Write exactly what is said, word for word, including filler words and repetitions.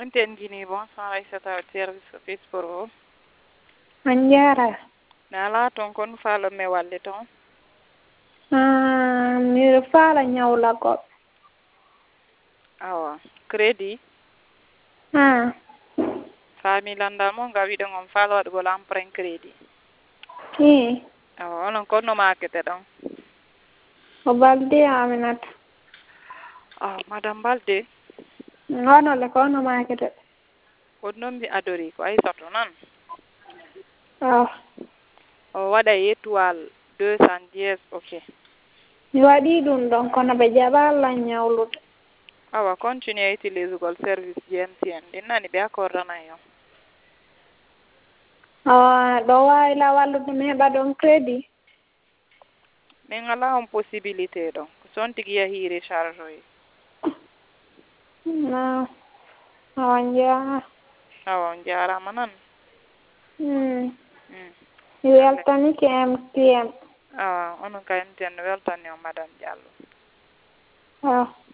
Onten jini bonsoir Aissata service office pour Manjara. Nala ton kon falo me walle ton. Ah, mi fala nyawla ko. Awa, crédit. Ah. Fami landa mo ngawi de ngom falo wat go emprunt crédit. Ki. Awa, onon kon no market don. O balde aminat. Ah, madame Balde. Ngono le ko no market. Ko nombi adori ko Aissatou nan. Ah. O wada étoile deux cent dix OK. Mi wadi dum don kono be jabala nyawlude. Awa, continue utiliser gol service G M T N. Dinani be accordana yo. Ah, do way la wallude me ba don crédit. Min ngala on possibilité don. Son tigi yahi recharge oy. Na. Awanja. Awa, on jarama nan. Hmm. Mm. Weltani ke M T N. Ah, onon ka M T N weltani o madame Diallo. Ah.